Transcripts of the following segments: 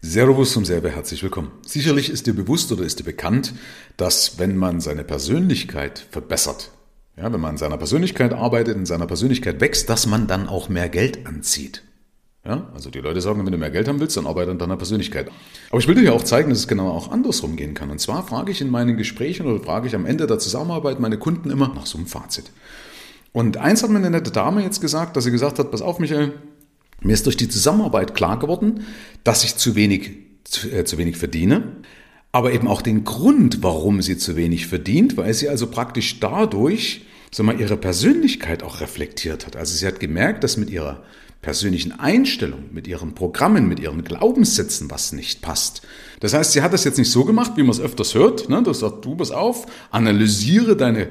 Servus und sehr herzlich willkommen. Sicherlich ist dir bewusst oder ist dir bekannt, dass wenn man seine Persönlichkeit verbessert, wenn man an seiner Persönlichkeit arbeitet, in seiner Persönlichkeit wächst, dass man dann auch mehr Geld anzieht. Ja, also die Leute sagen, wenn du mehr Geld haben willst, dann arbeite an deiner Persönlichkeit. Aber ich will dir ja auch zeigen, dass es genau auch andersrum gehen kann. Und zwar frage ich in meinen Gesprächen oder frage ich am Ende der Zusammenarbeit meine Kunden immer nach so einem Fazit. Und eins hat mir eine nette Dame jetzt gesagt, dass sie gesagt hat, pass auf Michael, mir ist durch die Zusammenarbeit klar geworden, dass ich zu wenig verdiene, aber eben auch den Grund, warum sie zu wenig verdient, weil sie also praktisch dadurch ihre Persönlichkeit auch reflektiert hat. Also sie hat gemerkt, dass mit ihrer persönlichen Einstellung, mit ihren Programmen, mit ihren Glaubenssätzen was nicht passt. Das heißt, sie hat das jetzt nicht so gemacht, wie man es öfters hört, ne? Das sagt, du pass auf, analysiere deine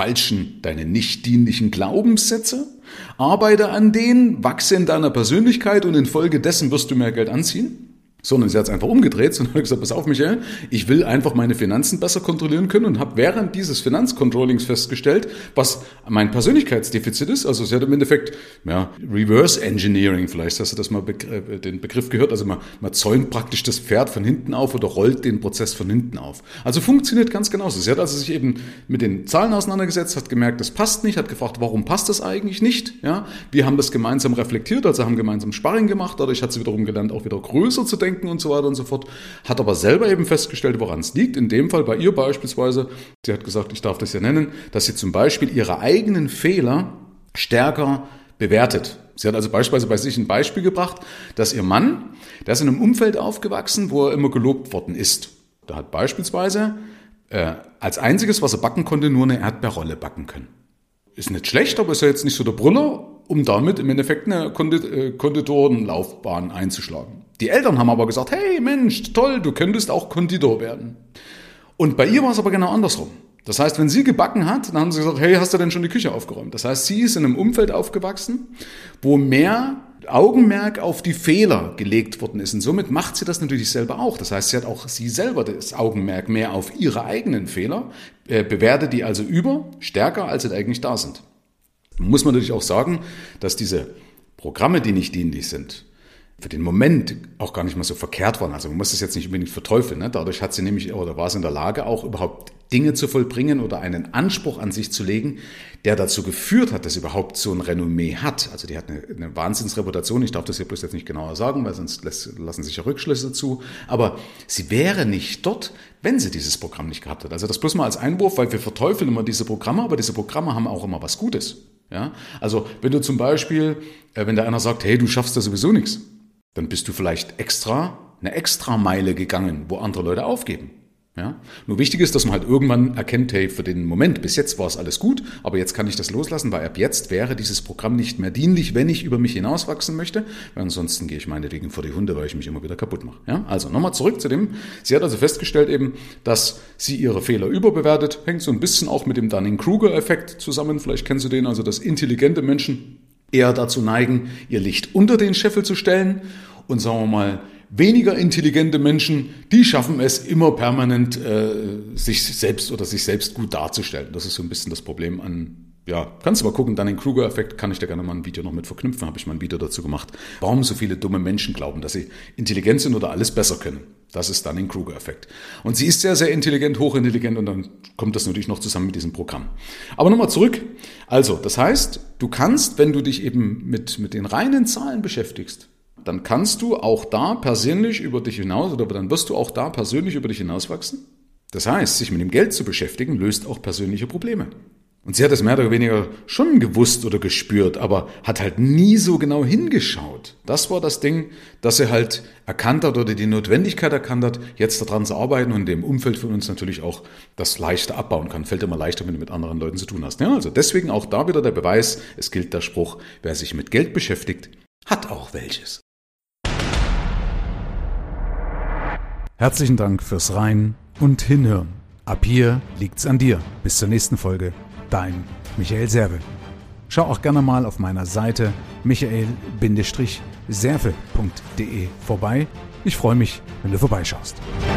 nicht dienlichen Glaubenssätze, arbeite an denen, wachse in deiner Persönlichkeit und infolgedessen wirst du mehr Geld anziehen. Sondern sie hat es einfach umgedreht und hat gesagt, pass auf Michael, ich will einfach meine Finanzen besser kontrollieren können und habe während dieses Finanzcontrollings festgestellt, was mein Persönlichkeitsdefizit ist. Also sie hat im Endeffekt Reverse Engineering, vielleicht hast du das mal den Begriff gehört, also man zäumt praktisch das Pferd von hinten auf oder rollt den Prozess von hinten auf. Also funktioniert ganz genauso. Sie hat also sich eben mit den Zahlen auseinandergesetzt, hat gemerkt, das passt nicht, hat gefragt, warum passt das eigentlich nicht? Ja, wir haben das gemeinsam reflektiert, also haben gemeinsam Sparring gemacht, dadurch hat sie wiederum gelernt, auch wieder größer zu denken und so weiter und so fort, hat aber selber eben festgestellt, woran es liegt. In dem Fall bei ihr beispielsweise, sie hat gesagt, ich darf das ja nennen, dass sie zum Beispiel ihre eigenen Fehler stärker bewertet. Sie hat also beispielsweise bei sich ein Beispiel gebracht, dass ihr Mann, der ist in einem Umfeld aufgewachsen, wo er immer gelobt worden ist. Da hat beispielsweise als einziges, was er backen konnte, nur eine Erdbeerrolle backen können. Ist nicht schlecht, aber ist ja jetzt nicht so der Brüller, um damit im Endeffekt eine Konditorenlaufbahn einzuschlagen. Die Eltern haben aber gesagt, hey Mensch, toll, du könntest auch Konditor werden. Und bei ihr war es aber genau andersrum. Das heißt, wenn sie gebacken hat, dann haben sie gesagt, hey, hast du denn schon die Küche aufgeräumt? Das heißt, sie ist in einem Umfeld aufgewachsen, wo mehr Augenmerk auf die Fehler gelegt worden ist. Und somit macht sie das natürlich selber auch. Das heißt, sie hat auch sie selber das Augenmerk mehr auf ihre eigenen Fehler, bewertet die also stärker, als sie eigentlich da sind. Muss man natürlich auch sagen, dass diese Programme, die nicht dienlich sind, für den Moment auch gar nicht mal so verkehrt waren. Also man muss das jetzt nicht unbedingt verteufeln. Ne? Dadurch hat sie nämlich, oder war sie in der Lage, auch überhaupt Dinge zu vollbringen oder einen Anspruch an sich zu legen, der dazu geführt hat, dass sie überhaupt so ein Renommee hat. Also die hat eine Wahnsinnsreputation. Ich darf das hier bloß jetzt nicht genauer sagen, weil sonst lassen sich ja Rückschlüsse zu. Aber sie wäre nicht dort, wenn sie dieses Programm nicht gehabt hat. Also das bloß mal als Einwurf, weil wir verteufeln immer diese Programme, aber diese Programme haben auch immer was Gutes. Ja? Also wenn du zum Beispiel, wenn da einer sagt, hey, du schaffst da sowieso nichts, dann bist du vielleicht eine Extrameile gegangen, wo andere Leute aufgeben. Ja? Nur wichtig ist, dass man halt irgendwann erkennt, hey, für den Moment, bis jetzt war es alles gut, aber jetzt kann ich das loslassen, weil ab jetzt wäre dieses Programm nicht mehr dienlich, wenn ich über mich hinauswachsen möchte, weil ansonsten gehe ich meinetwegen vor die Hunde, weil ich mich immer wieder kaputt mache. Ja? Also nochmal zurück zu dem, sie hat also festgestellt eben, dass sie ihre Fehler überbewertet, hängt so ein bisschen auch mit dem Dunning-Kruger-Effekt zusammen, vielleicht kennst du den, also dass intelligente Menschen eher dazu neigen, ihr Licht unter den Scheffel zu stellen und sagen wir mal, weniger intelligente Menschen, die schaffen es immer permanent, sich selbst gut darzustellen. Das ist so ein bisschen das Problem kannst du mal gucken, dann den Kruger-Effekt, kann ich da gerne mal ein Video noch mit verknüpfen, habe ich mal ein Video dazu gemacht. Warum so viele dumme Menschen glauben, dass sie intelligent sind oder alles besser können. Das ist dann den Kruger-Effekt. Und sie ist sehr, sehr intelligent, hochintelligent und dann kommt das natürlich noch zusammen mit diesem Programm. Aber nochmal zurück. Also, das heißt, du kannst, wenn du dich eben mit den reinen Zahlen beschäftigst, dann kannst du auch da persönlich über dich hinaus, oder dann wirst du auch da persönlich über dich hinauswachsen. Das heißt, sich mit dem Geld zu beschäftigen, löst auch persönliche Probleme. Und sie hat das mehr oder weniger schon gewusst oder gespürt, aber hat halt nie so genau hingeschaut. Das war das Ding, dass sie halt erkannt hat oder die Notwendigkeit erkannt hat, jetzt daran zu arbeiten und in dem Umfeld von uns natürlich auch das leichter abbauen kann. Fällt immer leichter, wenn du mit anderen Leuten zu tun hast. Ja, also deswegen auch da wieder der Beweis, es gilt der Spruch, wer sich mit Geld beschäftigt, hat auch welches. Herzlichen Dank fürs Rein und Hinhören. Ab hier liegt's an dir. Bis zur nächsten Folge. Dein Michael Serve. Schau auch gerne mal auf meiner Seite michael-serve.de vorbei. Ich freue mich, wenn du vorbeischaust.